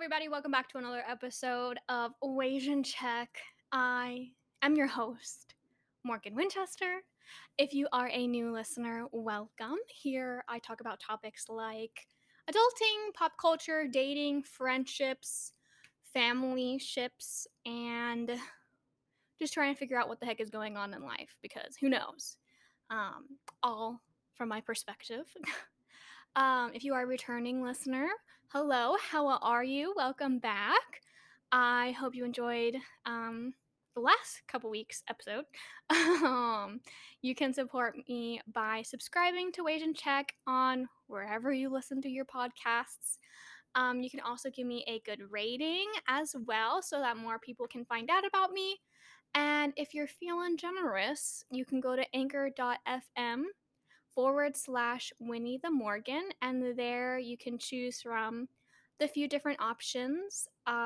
everybody. Welcome back to another episode of Asian Check. I am your host, Morgan Winchester. If you are a new listener, welcome. Here I talk about topics like adulting, pop culture, dating, friendships, family ships, and just trying to figure out what the heck is going on in life because who knows? All from my perspective. If you are a returning listener, hello, how are you? Welcome back. I hope you enjoyed the last couple weeks episode. um, you can support me by subscribing to Asian Check on wherever you listen to your podcasts. You can also give me a good rating as well so that more people can find out about me. And if you're feeling generous, you can go to anchor.fm/Winnie the Morgan, and there you can choose from the few different options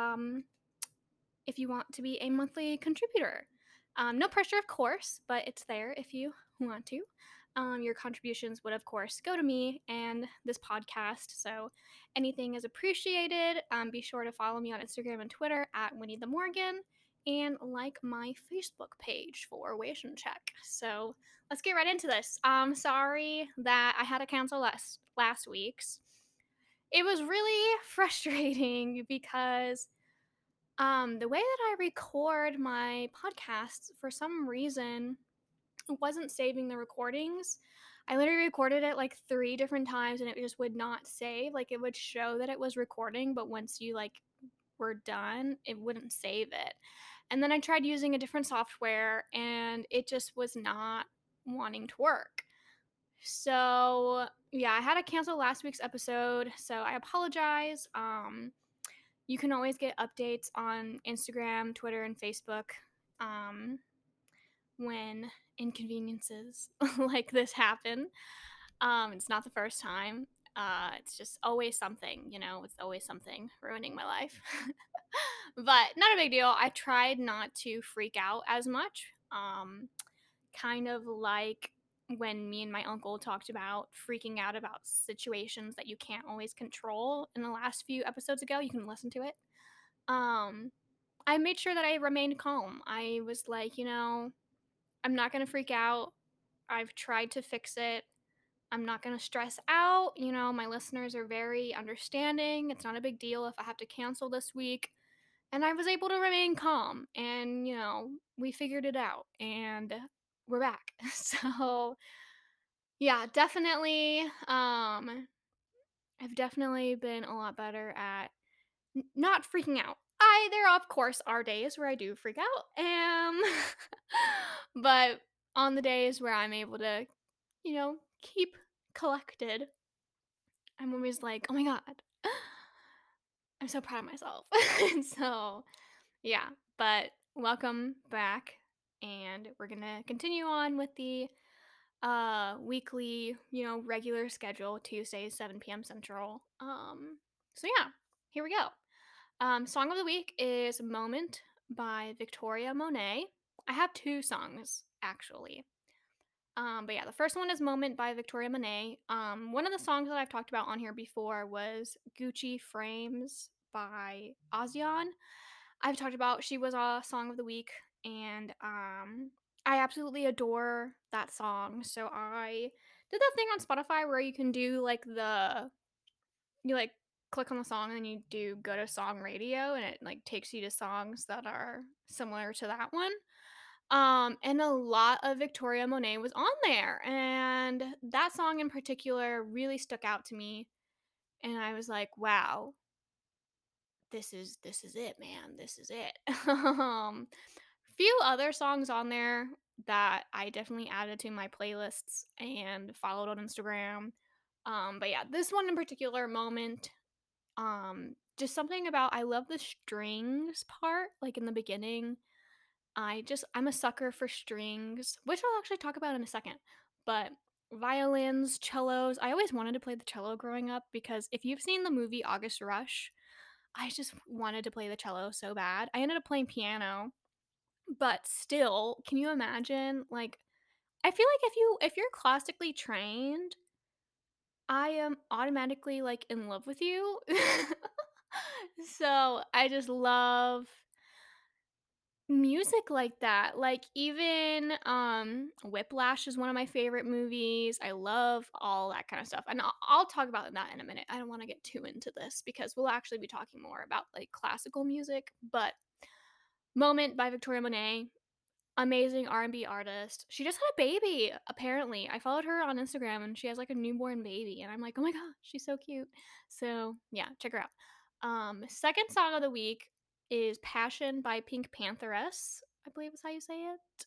if you want to be a monthly contributor. No pressure, of course, but it's there if you want to. Your contributions would, of course, go to me and this podcast, so anything is appreciated. Be sure to follow me on Instagram and Twitter at Winnie the Morgan and like my Facebook page for Wation Check. So let's get right into this. Sorry that I had to cancel last week's. It was really frustrating because the way that I record my podcasts, for some reason, it wasn't saving the recordings. I literally recorded it like 3 different times and it just would not save. Like it would show that it was recording, but once you like were done, it wouldn't save it. And then I tried using a different software and it just was not wanting to work. So, yeah, I had to cancel last week's episode, so I apologize. You can always get updates on Instagram, Twitter, and Facebook um, when inconveniences like this happen. It's not the first time. It's just always something, it's always something ruining my life. But not a big deal. I tried not to freak out as much. Kind of like when me and my uncle talked about freaking out about situations that you can't always control in the last few episodes ago. You can listen to it. Um, I made sure that I remained calm. I was like, I'm not going to freak out. I've tried to fix it. I'm not going to stress out. My listeners are very understanding. It's not a big deal if I have to cancel this week. And I was able to remain calm. And, we figured it out. And we're back. So, yeah, definitely. I've definitely been a lot better at not freaking out. There of course are days where I do freak out, but on the days where I'm able to, keep collected, I'm always like, oh my god, I'm so proud of myself. So, yeah, but welcome back, and we're gonna continue on with the weekly, regular schedule, Tuesdays, 7 p.m. Central. So yeah, here we go. Song of the week is Moment by Victoria Monet. I have two songs, actually. But yeah, the first one is Moment by Victoria Monet. One of the songs that I've talked about on here before was Gucci Frames by Ozion. I've talked about she was a song of the week, and I absolutely adore that song. So I did that thing on Spotify where you can do like you like click on the song and then you do go to song radio and it like takes you to songs that are similar to that one. And a lot of Victoria Monet was on there, and that song in particular really stuck out to me. And I was like, wow, this is it, man. This is it. Few other songs on there that I definitely added to my playlists and followed on Instagram. But yeah, this one in particular, Moment, just something about, I love the strings part, like in the beginning. I'm a sucker for strings, which I'll actually talk about in a second. But violins, cellos, I always wanted to play the cello growing up because if you've seen the movie August Rush, I just wanted to play the cello so bad. I ended up playing piano, but still, can you imagine, like, I feel like if you're classically trained, I am automatically like in love with you. So I just love music like that. Like even Whiplash is one of my favorite movies. I love all that kind of stuff. And I'll talk about that in a minute. I don't want to get too into this because we'll actually be talking more about like classical music, but Moment by Victoria Monet, amazing R&B artist. She just had a baby, apparently. I followed her on Instagram and she has like a newborn baby and I'm like, "Oh my god, she's so cute." So, yeah, check her out. Second song of the week is Passion by Pink Pantheress, I believe is how you say it.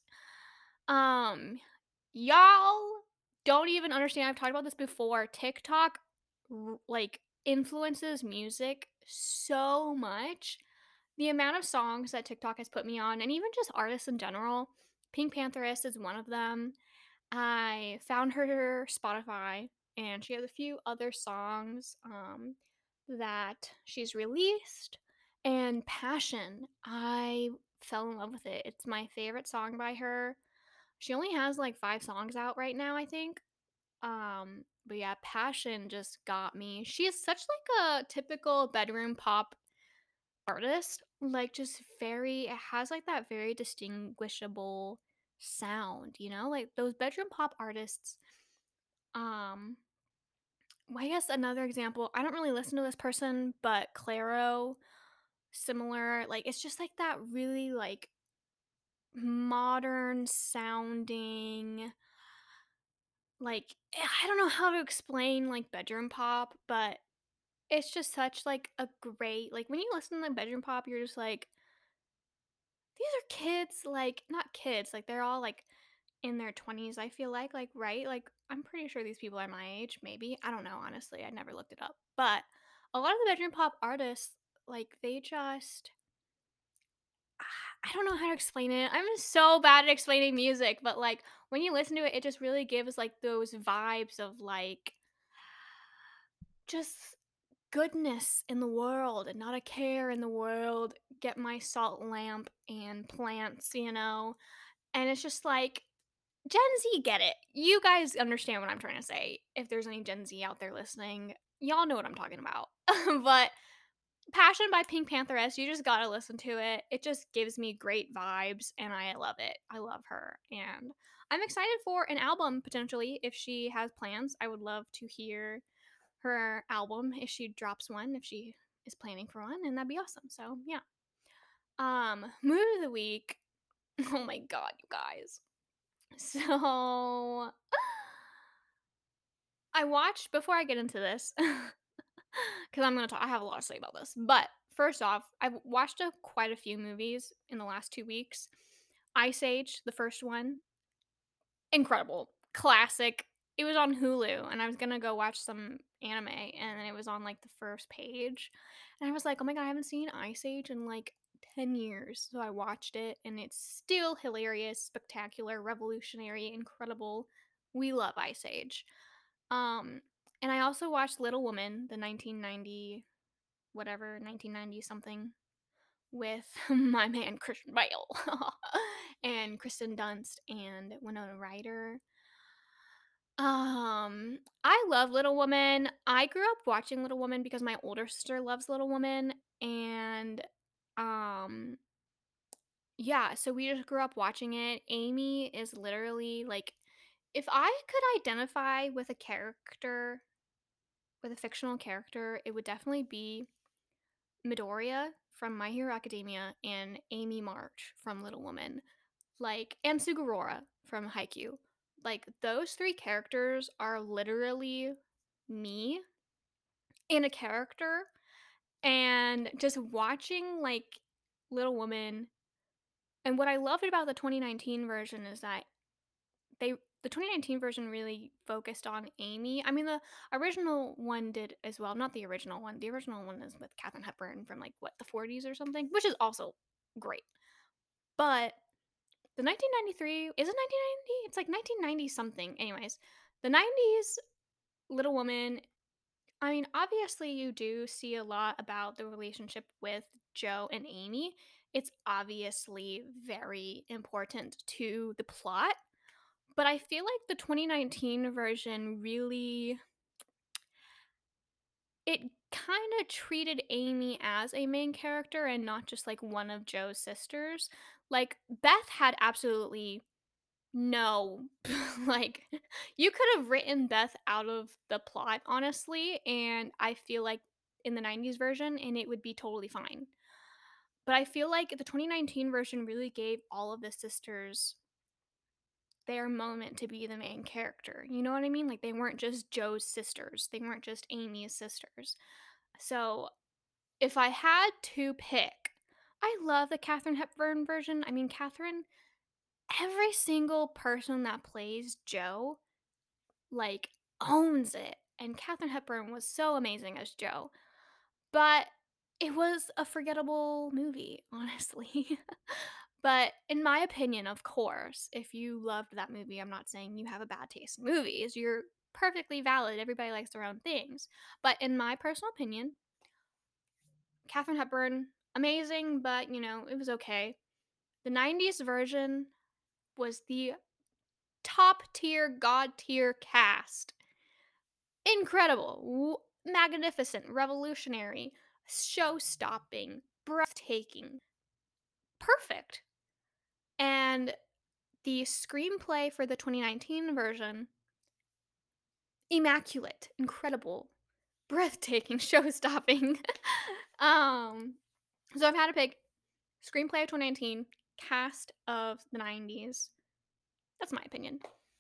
Um, y'all don't even understand. I've talked about this before. TikTok like influences music so much. The amount of songs that TikTok has put me on, and even just artists in general, Pink Pantheress is one of them. I found her Spotify, and she has a few other songs that she's released. And Passion, I fell in love with it. It's my favorite song by her. She only has like 5 songs out right now, I think. But yeah, Passion just got me. She is such like a typical bedroom pop artist, like just very it has like that very distinguishable sound, you know? Like those bedroom pop artists. Um, well, I guess another example, I don't really listen to this person, but Clairo, similar, like it's just like that really like modern sounding like I don't know how to explain like bedroom pop, but it's just such like a great like when you listen to like bedroom pop, you're just like these are kids, like not kids, like they're all like in their 20s, I feel like, right? Like I'm pretty sure these people are my age, maybe. I don't know, honestly. I never looked it up. But a lot of the bedroom pop artists, like they just I don't know how to explain it. I'm so bad at explaining music, but like when you listen to it, it just really gives like those vibes of like just goodness in the world and not a care in the world. Get my salt lamp and plants, you know? And it's just like Gen Z get it. You guys understand what I'm trying to say. If there's any Gen Z out there listening, y'all know what I'm talking about. But Passion by Pink Pantheress, you just gotta listen to it. It just gives me great vibes and I love it. I love her. And I'm excited for an album potentially if she has plans. I would love to hear her album if she drops one, if she is planning for one, and that'd be awesome. So yeah. Movie of the week. Oh my god, you guys. So I watched before I get into this, because I'm gonna talk. I have a lot to say about this. But first off, I've watched quite a few movies in the last 2 weeks. Ice Age, the first one, incredible, classic. It was on Hulu, and I was gonna go watch some anime, and it was on like the first page, and I was like, oh my god, I haven't seen Ice Age in like 10 years. So I watched it, and it's still hilarious, spectacular, revolutionary, incredible. We love Ice Age. Um, and I also watched Little Woman, the 1990 whatever, 1990 something with my man Christian Bale and Kristen Dunst and Winona Ryder. I love Little Woman. I grew up watching Little Woman because my older sister loves Little Woman and um yeah, so we just grew up watching it. Amy is literally like if I could identify with a character with a fictional character, it would definitely be Midoriya from My Hero Academia and Amy March from Little Woman. Like, and Sugurora from Haikyuu. Like, those three characters are literally me in a character. And just watching, like, Little Woman. And what I loved about the 2019 version is that they the 2019 version really focused on Amy. I mean, the original one did as well. Not the original one. The original one is with Katherine Hepburn from like what the 40s or something, which is also great. But the 1993 is it 1990? It's like 1990 something. Anyways, the 90s Little Woman. I mean, obviously, you do see a lot about the relationship with Joe and Amy. It's obviously very important to the plot. But I feel like the 2019 version really it kind of treated Amy as a main character and not just like one of Joe's sisters. Like Beth had absolutely no like you could have written Beth out of the plot honestly, and I feel like in the 90s version and it would be totally fine. But I feel like the 2019 version really gave all of the sisters their moment to be the main character. You know what I mean? Like they weren't just Joe's sisters. They weren't just Amy's sisters. So if I had to pick, I love the Katharine Hepburn version. I mean, Katharine, every single person that plays Joe, like, owns it. And Katharine Hepburn was so amazing as Joe. But it was a forgettable movie, honestly. But in my opinion, of course, if you loved that movie, I'm not saying you have a bad taste in movies. You're perfectly valid. Everybody likes their own things. But in my personal opinion, Katharine Hepburn, amazing, but it was okay. The 90s version was the top tier, god tier cast. Incredible, magnificent, revolutionary, show stopping, breathtaking, perfect. And the screenplay for the 2019 version, immaculate, incredible, breathtaking, show stopping. um, so I've had to pick screenplay of 2019, cast of the 90s. That's my opinion.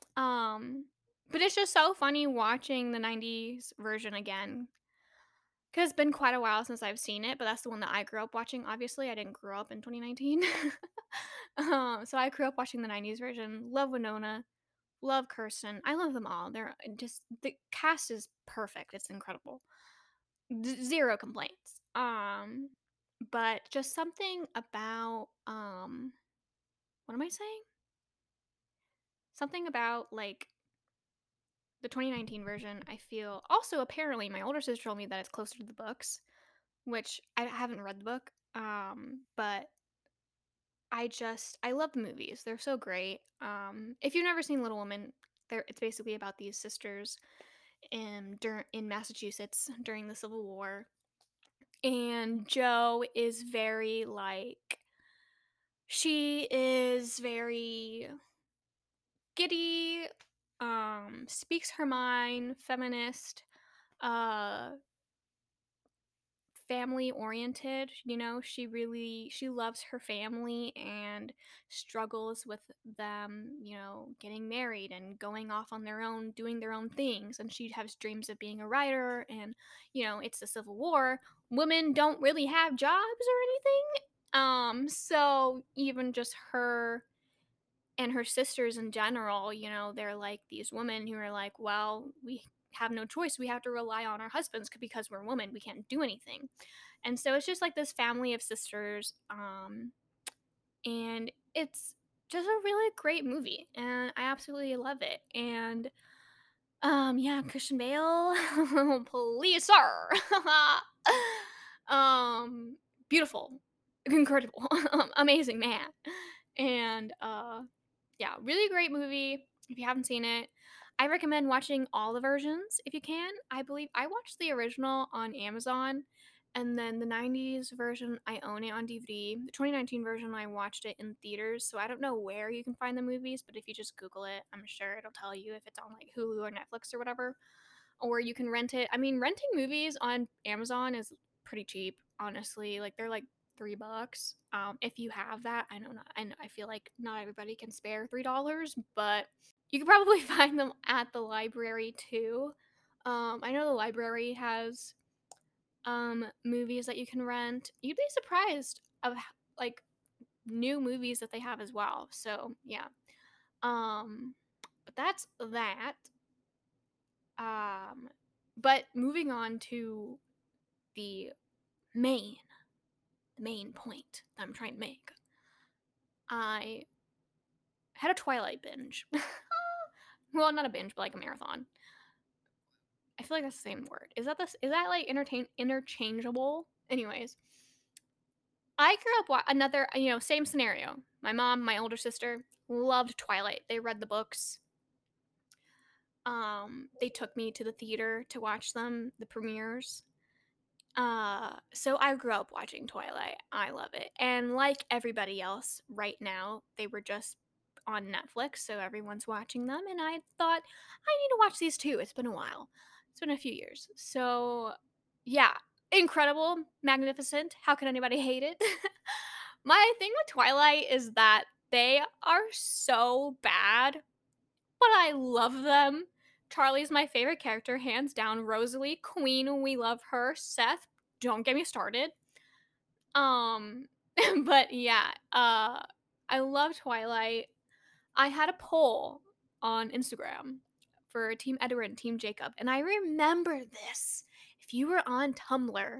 But it's just so funny watching the 90s version again. Because it's been quite a while since I've seen it, but that's the one that I grew up watching. Obviously, I didn't grow up in 2019. So I grew up watching the 90s version. Love Winona. Love Kirsten. I love them all. They're just, the cast is perfect. It's incredible. Zero complaints. But just something about, what am I saying? Something about, like, the 2019 version, I feel. Also, apparently, my older sister told me that it's closer to the books, which I haven't read the book. But I love the movies. They're so great. If you've never seen Little Women, it's basically about these sisters in Massachusetts during the Civil War. And Jo is very like she is very giddy, speaks her mind, feminist, uh family oriented. She loves her family and struggles with them, getting married and going off on their own, doing their own things, and she has dreams of being a writer. And it's the Civil War. Women don't really have jobs or anything. So even just her and her sisters in general, they're like these women who are like, well, we have no choice. We have to rely on our husbands because we're women. We can't do anything. And so it's just like this family of sisters. And it's just a really great movie. And I absolutely love it. And yeah, Christian Bale, please, sir. um, Beautiful, incredible, amazing man. And yeah, really great movie. If you haven't seen it, I recommend watching all the versions if you can. I believe I watched the original on Amazon, and then the 90s version I own it on DVD. The 2019 version I watched it in theaters, so I don't know where you can find the movies, but if you just Google it, I'm sure it'll tell you if it's on like Hulu or Netflix or whatever. Or you can rent it. I mean, renting movies on Amazon is pretty cheap, honestly. Like they're like $3. If you have that, I know not, and I feel like not everybody can spare $3, but you can probably find them at the library too. I know the library has movies that you can rent. You'd be surprised of like new movies that they have as well. So yeah. But that's that. Um, but moving on to the main, the main point that I'm trying to make. I had a Twilight binge. Well, not a binge, but like a marathon. I feel like that's the same word. Is that like interchangeable? Anyways, I grew up another, same scenario. My mom, my older sister loved Twilight. They read the books. They took me to the theater to watch them, the premieres. So I grew up watching Twilight. I love it. And like everybody else right now, they were just on Netflix, so everyone's watching them and I thought I need to watch these too. It's been a while. It's been a few years. So, yeah, incredible, magnificent. How can anybody hate it? My thing with Twilight is that they are so bad, but I love them. Charlie's my favorite character, hands down. Rosalie, Queen, we love her. Seth, don't get me started. Um, but yeah, I love Twilight. I had a poll on Instagram for Team Edward and Team Jacob, and I remember this. If you were on Tumblr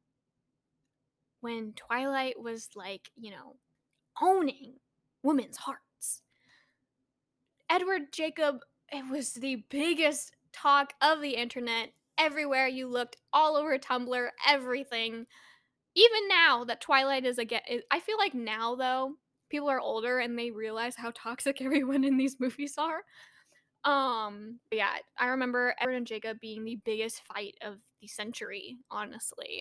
when Twilight was like, owning women's hearts, Edward Jacob, it was the biggest talk of the internet. Everywhere you looked, all over Tumblr, everything. Even now that Twilight is again, I feel like now though, people are older and they realize how toxic everyone in these movies are. But yeah, I remember Edward and Jacob being the biggest fight of the century, honestly.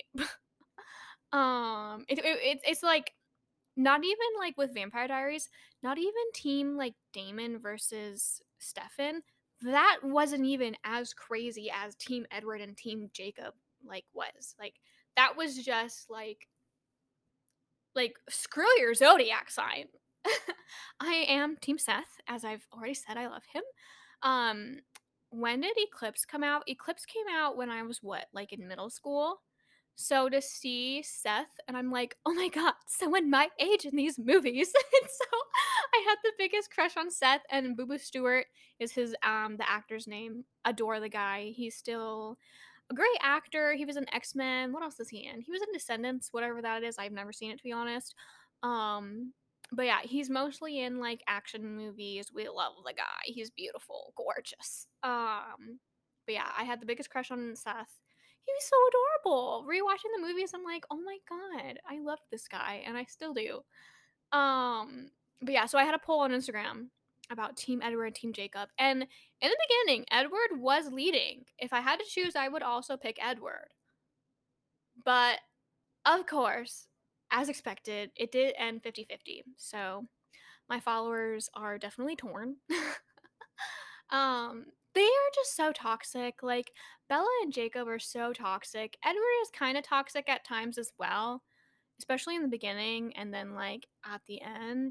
It's like not even like with Vampire Diaries, not even team like Damon versus Stefan. That wasn't even as crazy as Team Edward and Team Jacob like was. Like that was just like screw your zodiac sign. I am Team Seth, as I've already said. I love him. Um, when did Eclipse come out? Eclipse came out when I was what, like in middle school. So to see Seth, and I'm like, oh my god, someone my age in these movies. And so I had the biggest crush on Seth, and Boo Boo Stewart is his the actor's name. Adore the guy. He's still a great actor. He was in X-Men. What else is he in? He was in Descendants, whatever that is. I've never seen it, to be honest. Um, but yeah, he's mostly in like action movies. We love the guy. He's beautiful, gorgeous. But yeah, I had the biggest crush on Seth. He was so adorable. Rewatching the movies, I'm like, oh my god, I love this guy, and I still do. But yeah, so I had a poll on Instagram about Team Edward and Team Jacob, and in the beginning, Edward was leading. If I had to choose, I would also pick Edward. But of course, as expected, it did end 50-50. So my followers are definitely torn. um, they are just so toxic. Like Bella and Jacob are so toxic. Edward is kind of toxic at times as well, especially in the beginning and then like at the end.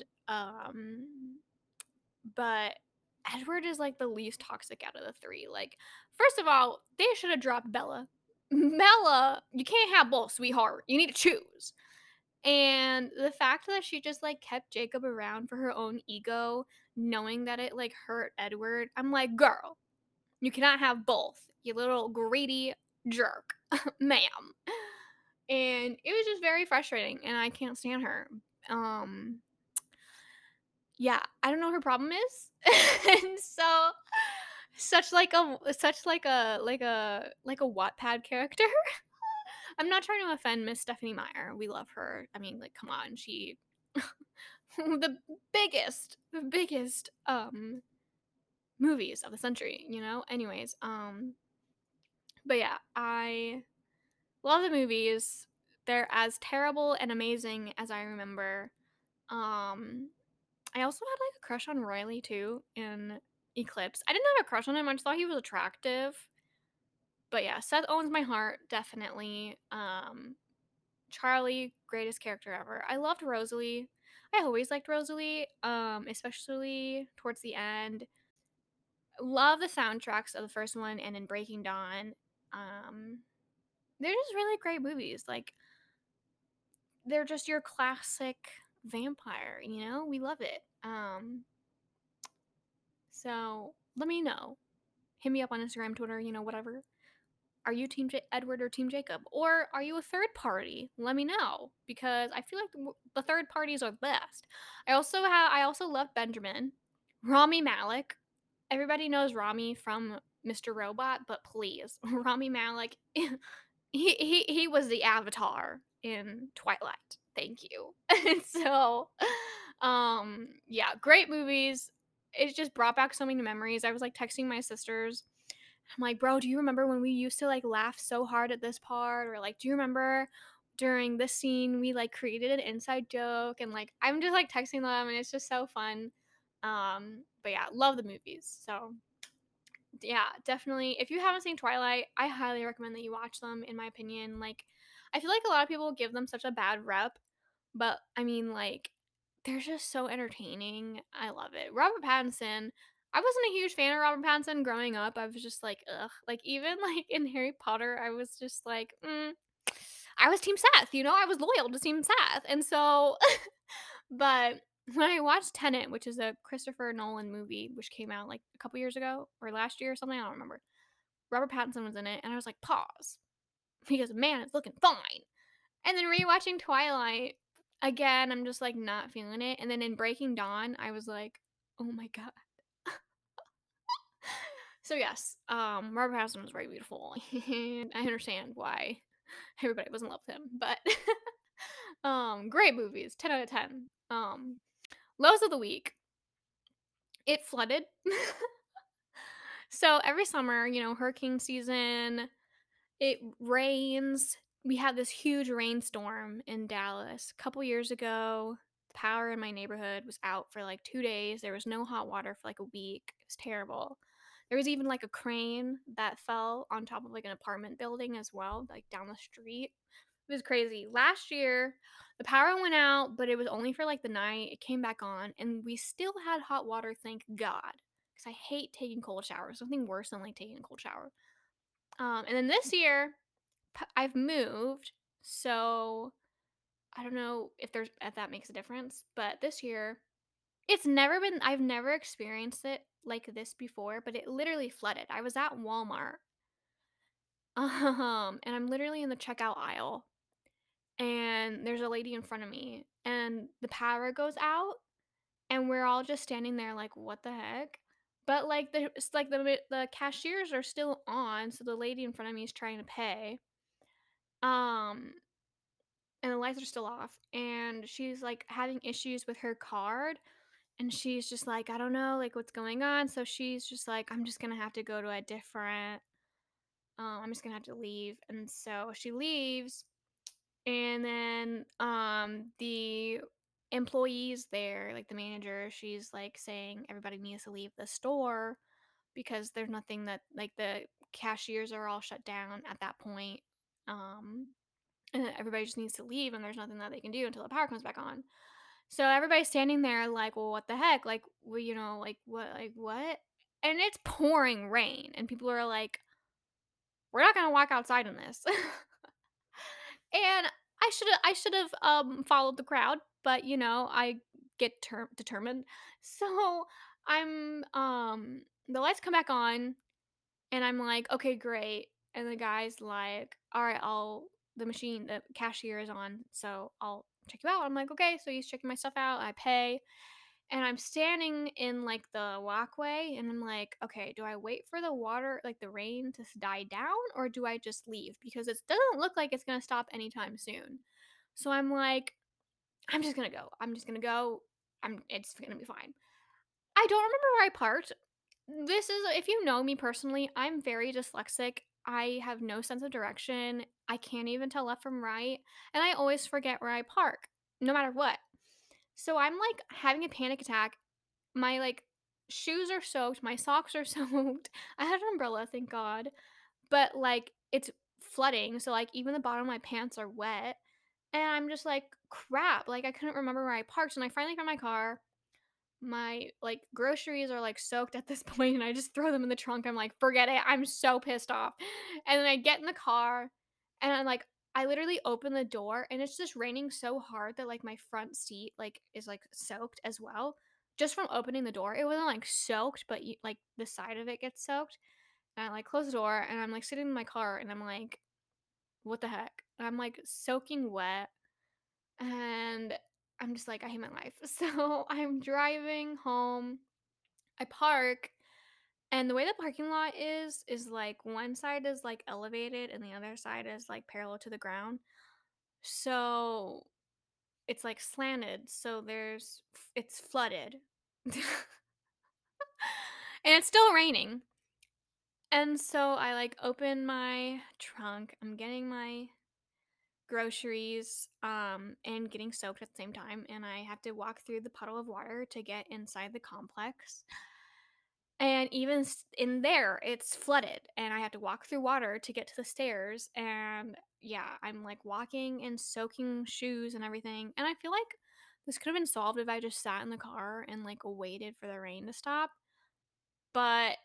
But Edward is like the least toxic out of the three. Like, first of all, they should have dropped Bella. Bella, you can't have both, sweetheart. You need to choose. And the fact that she just like kept Jacob around for her own ego, knowing that it like hurt Edward, I'm like, girl, you cannot have both, you little greedy jerk, ma'am. And it was just very frustrating, and I can't stand her. Um, yeah, I don't know what her problem is. And so such like a Wattpad character. I'm not trying to offend Miss Stephanie Meyer. We love her. I mean, like, come on, she the biggest movies of the century, you know? Anyways, but yeah, I love the movies. They're as terrible and amazing as I remember. Um I also had like a crush on Riley too in Eclipse. I didn't have a crush on him, I just thought he was attractive. But yeah, Seth owns my heart, definitely. Charlie, greatest character ever. I loved Rosalie. I always liked Rosalie, especially towards the end. Love the soundtracks of the first one and in Breaking Dawn. Um, they're just really great movies. Like, they're just your classic vampire, you know? We love it. So let me know. Hit me up on Instagram, Twitter, whatever. Are you Team Edward or Team Jacob? Or are you a third party? Let me know, because I feel like the third parties are the best. I also love Benjamin. Rami Malek. Everybody knows Rami from Mr. Robot, but please, Rami Malek, he was the Avatar in Twilight. Thank you. And so, yeah, great movies. It just brought back so many memories. I was like texting my sisters I'm like, bro, do you remember when we used to like laugh so hard at this part? Or like, do you remember during this scene we like created an inside joke? And like, I'm just like texting them and it's just so fun. But yeah, love the movies. So yeah, definitely. If you haven't seen Twilight, I highly recommend that you watch them, in my opinion. Like, I feel like a lot of people give them such a bad rep, but I mean, like, they're just so entertaining. I love it. Robert Pattinson, I wasn't a huge fan of Robert Pattinson growing up. I was just like, ugh. Like, even like in Harry Potter, I was just like, I was Team Seth, you know? I was loyal to Team Seth. And so, but when I watched Tenet, which is a Christopher Nolan movie, which came out like a couple years ago or last year or something, I don't remember. Robert Pattinson was in it, and I was like, pause. Because man, it's looking fine. And then rewatching Twilight, again, I'm just like not feeling it. And then in Breaking Dawn, I was like, oh my god. So yes, Robert Pattinson was very beautiful, and I understand why everybody was in love with him. But great movies, 10 out of 10. Lows of the week. It flooded. So every summer, hurricane season, it rains. We had this huge rainstorm in Dallas a couple years ago. The power in my neighborhood was out for like 2 days. There was no hot water for like a week. It was terrible. There was even like a crane that fell on top of like an apartment building as well, like down the street. It was crazy. Last year, the power went out, but it was only for like the night. It came back on, and we still had hot water, thank God. Because I hate taking cold showers. Something worse than like taking a cold shower. And then this year, I've moved, so I don't know if that makes a difference. But this year, I've never experienced it like this before. But it literally flooded. I was at Walmart, and I'm literally in the checkout aisle, and there's a lady in front of me, and the power goes out, and we're all just standing there like, what the heck? But like the cashiers are still on, so the lady in front of me is trying to pay. Um, and the lights are still off, and she's like having issues with her card, and she's just like, I don't know like what's going on. So she's just like, I'm just gonna have to go to a different I'm just gonna have to leave. And so she leaves, and then the employees there, like the manager, she's like saying everybody needs to leave the store because there's nothing that, like, the cashiers are all shut down at that point. um and everybody just needs to leave, and there's nothing that they can do until the power comes back on. So everybody's standing there like, well, what the heck? Like, well, like what, And it's pouring rain, and people are like, we're not gonna walk outside in this. And I should have followed the crowd, but I get determined. So I'm the lights come back on, and I'm like, okay, great. And the guy's like, all right, the cashier is on, so I'll check you out. I'm like, okay. So he's checking my stuff out. I pay. And I'm standing in like the walkway, and I'm like, okay, do I wait for the water, like the rain to die down, or do I just leave? Because it doesn't look like it's going to stop anytime soon. So I'm like, I'm just going to go. I'm just going to go. It's going to be fine. I don't remember where I parked. If you know me personally, I'm very dyslexic. I have no sense of direction. I can't even tell left from right. And I always forget where I park, no matter what. So I'm like having a panic attack. My like shoes are soaked, my socks are soaked. I had an umbrella, thank God. But like it's flooding, so like even the bottom of my pants are wet. And I'm just like, crap. Like I couldn't remember where I parked, and I finally found my car. My like groceries are like soaked at this point, and I just throw them in the trunk. I'm like, forget it. I'm so pissed off. And then I get in the car, and I literally open the door, and it's just raining so hard that like my front seat like is like soaked as well. Just from opening the door. It wasn't like soaked, but like the side of it gets soaked. And I like close the door, and I'm like sitting in my car, and I'm like, what the heck? And I'm like soaking wet, and I'm just like, I hate my life. So I'm driving home. I park, and the way the parking lot is like one side is like elevated, and the other side is like parallel to the ground. So it's like slanted. So it's flooded. And it's still raining. And so I like open my trunk. I'm getting my groceries and getting soaked at the same time, and I have to walk through the puddle of water to get inside the complex. And even in there, it's flooded, and I have to walk through water to get to the stairs. And yeah, I'm like walking in soaking shoes and everything. And I feel like this could have been solved if I just sat in the car and like waited for the rain to stop. But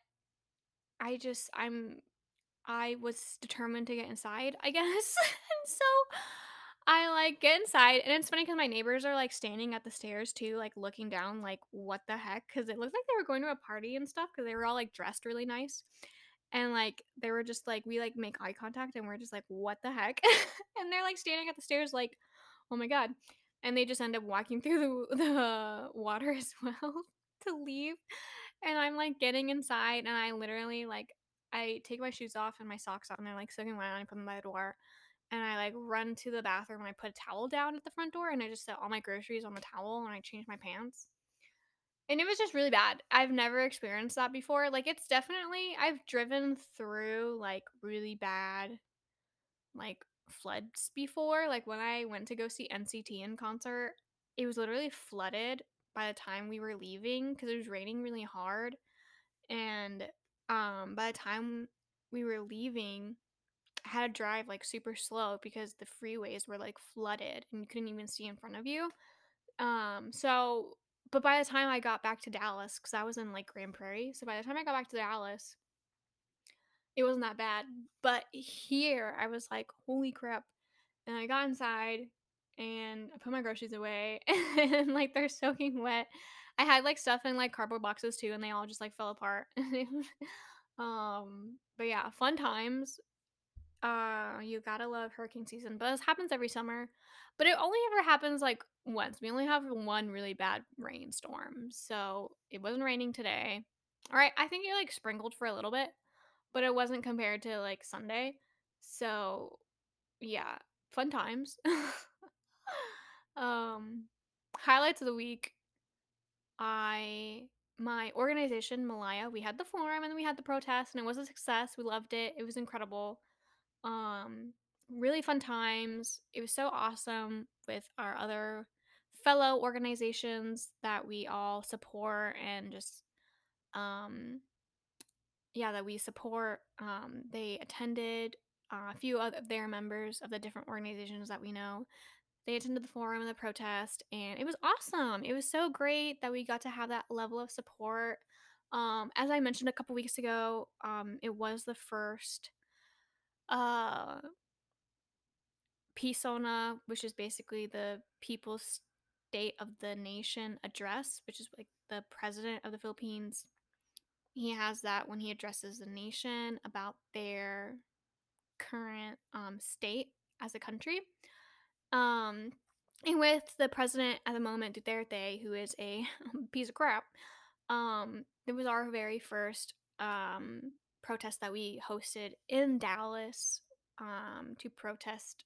I was determined to get inside, I guess. And so I like get inside, and it's funny because my neighbors are like standing at the stairs too, like looking down, like, what the heck? Because it looked like they were going to a party and stuff because they were all like dressed really nice. And like they were just like, we like make eye contact and we're just like, what the heck? And they're like standing at the stairs, like, oh my God. And they just end up walking through the water as well to leave. And I'm like getting inside, and I literally like I take my shoes off and my socks off, and they're like soaking wet, and I put them by the door. And I like run to the bathroom and I put a towel down at the front door, and I just set all my groceries on the towel and I changed my pants. And it was just really bad. I've never experienced that before. Like it's definitely I've driven through like really bad like floods before. Like when I went to go see NCT in concert, it was literally flooded by the time we were leaving because it was raining really hard. And by the time we were leaving, I had to drive like super slow because the freeways were like flooded and you couldn't even see in front of you. So but by the time I got back to Dallas, because I was in like Grand Prairie, so by the time I got back to Dallas, it wasn't that bad. But here I was like, holy crap. And I got inside and I put my groceries away and like they're soaking wet. I had like stuff in like cardboard boxes too, and they all just like fell apart. But yeah, fun times. You gotta love hurricane season, but this happens every summer. But it only ever happens like once. We only have one really bad rainstorm, so it wasn't raining today. All right, I think it like sprinkled for a little bit, but it wasn't compared to like Sunday. So yeah, fun times. um, highlights of the week. I my organization Malaya, we had the forum and then we had the protest, and it was a success. We loved it. It was incredible. Um, really fun times. It was so awesome with our other fellow organizations that we all support and just um yeah, that we support. They attended a few of their members of the different organizations that we know. They attended the forum and the protest, and it was awesome. It was so great that we got to have that level of support. As I mentioned a couple weeks ago, it was the first uh, PSONA, which is basically the People's State of the Nation address, which is like the president of the Philippines. He has that when he addresses the nation about their current state as a country. Um, and with the president at the moment, Duterte, who is a piece of crap, it was our very first protest that we hosted in Dallas to protest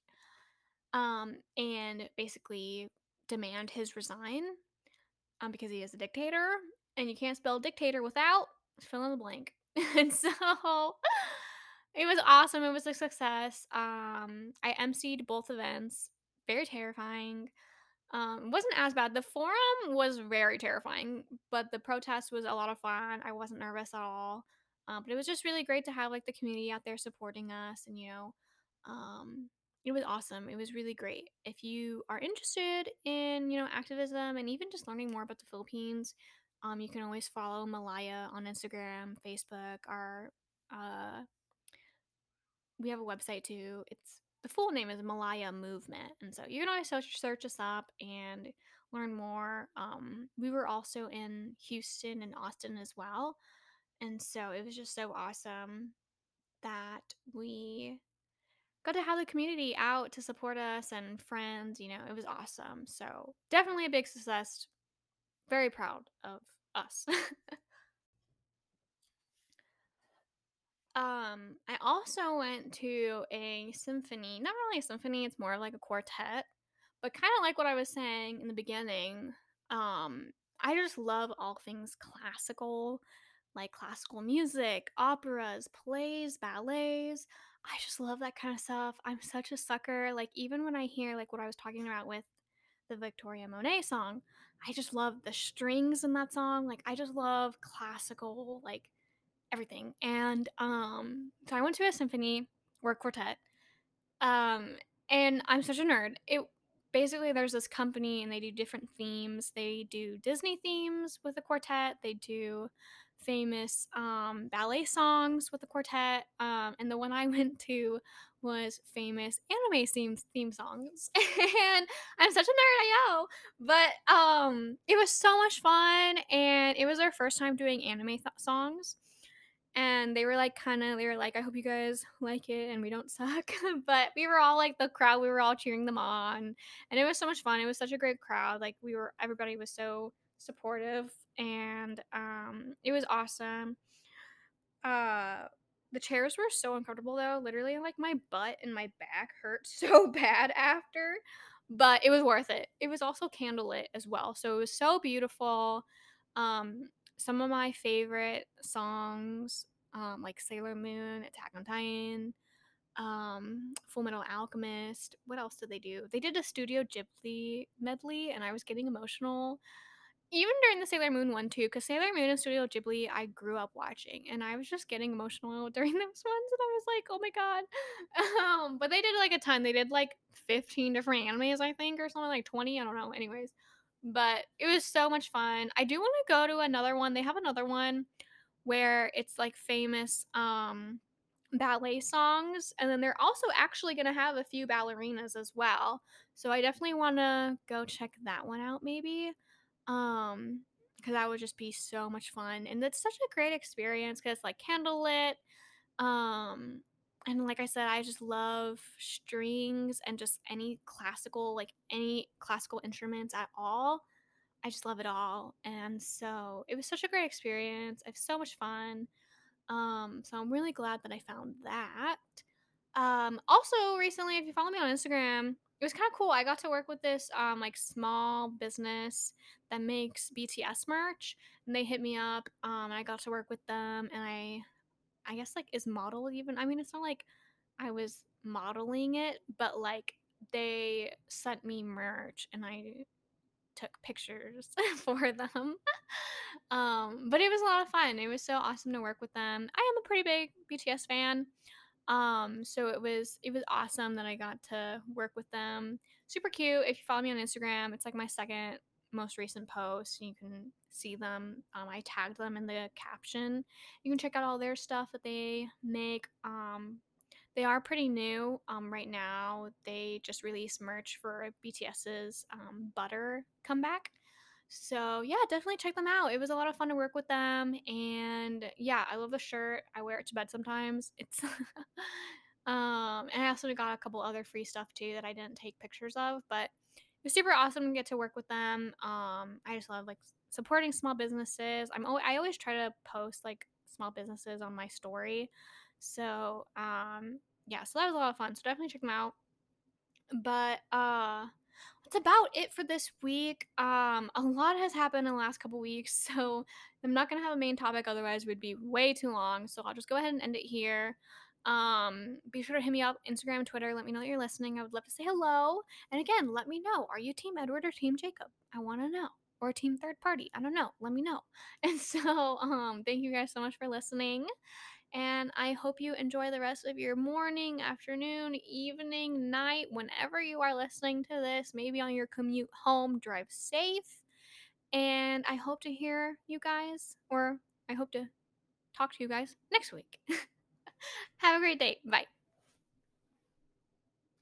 and basically demand his resign because he is a dictator, and you can't spell dictator without fill in the blank. And so it was awesome. It was a success. I emceed both events. Very terrifying. It wasn't as bad. The forum was very terrifying, but the protest was a lot of fun. I wasn't nervous at all. But it was just really great to have like the community out there supporting us, and um, it was awesome. It was really great. If you are interested in activism and even just learning more about the Philippines, you can always follow Malaya on Instagram, Facebook. Our We have a website too. It's the full name is Malaya Movement, and so you can always search us up and learn more. We were also in Houston and Austin as well, and so it was just so awesome that we got to have the community out to support us and friends. It was awesome. So definitely a big success. Very proud of us. I also went to a symphony. Not really a symphony, it's more of like a quartet. But kind of like what I was saying in the beginning, I just love all things classical. like classical music, operas, plays, ballets. I just love that kind of stuff. I'm such a sucker. Like, even when I hear, like, what I was talking about with the Victoria Monet song, I just love the strings in that song. Like, I just love classical, like, everything. And so I went to a symphony or quartet, um, and I'm such a nerd. It basically, there's this company and they do different themes. They do Disney themes with the quartet. They do famous ballet songs with the quartet. And the one I went to was famous anime theme songs. And I'm such a nerd, I know. But it was so much fun, and it was our first time doing anime songs, and they were like they were like, I hope you guys like it and we don't suck. But we were all like the crowd, we were all cheering them on, and it was so much fun. It was such a great crowd. Like, everybody was so supportive, and it was awesome. uh the chairs were so uncomfortable though. Literally, like, my butt and my back hurt so bad after, but it was worth it. It was also candlelit as well, so it was so beautiful. Some of my favorite songs, like Sailor Moon, Attack on Titan, Full Metal Alchemist. What else did they do? They did a Studio Ghibli medley, and I was getting emotional even during the Sailor Moon one too, because Sailor Moon and Studio Ghibli I grew up watching, and I was just getting emotional during those ones, and I was like, oh my god. But they did like a ton. They did like 15 different animes, I think, or something, like 20. I don't know. Anyways, but it was so much fun. I do want to go to another one. They have another one where it's like famous ballet songs, and then they're also actually going to have a few ballerinas as well. So I definitely want to go check that one out, maybe. Because that would just be so much fun, and it's such a great experience because it's like candlelit. um and like I said, I just love strings and just any classical instruments at all. I just love it all, and so it was such a great experience. I have so much fun. So I'm really glad that I found that. Also recently, if you follow me on Instagram, it was kind of cool. I got to work with this like small business that makes BTS merch, and they hit me up. And I got to work with them, and I guess, like, is model even. I mean, it's not like I was modeling it, but like they sent me merch, and I took pictures for them. But it was a lot of fun. It was so awesome to work with them. I am a pretty big BTS fan. So it was awesome that I got to work with them. Super cute. If you follow me on Instagram, it's like my second most recent post. You can see them. I tagged them in the caption. You can check out all their stuff that they make. They are pretty new. Right now, they just released merch for BTS's Butter comeback. So yeah, definitely check them out. It was a lot of fun to work with them, and yeah, I love the shirt. I wear it to bed sometimes. It's and I also got a couple other free stuff too that I didn't take pictures of, but it was super awesome to get to work with them. I just love, like, supporting small businesses. I always try to post like small businesses on my story. So yeah, so that was a lot of fun. So definitely check them out. But that's about it for this week. A lot has happened in the last couple weeks, so I'm not gonna have a main topic, otherwise it would be way too long. So I'll just go ahead and end it here. Be sure to hit me up, Instagram, Twitter. Let me know that you're listening. I would love to say hello. And again, let me know. Are you Team Edward or Team Jacob? I want to know. Or Team Third Party? I don't know. Let me know. And so, thank you guys so much for listening. And I hope you enjoy the rest of your morning, afternoon, evening, night, whenever you are listening to this. Maybe on your commute home. Drive safe. And I hope to hear you guys, or I hope to talk to you guys next week. Have a great day. Bye.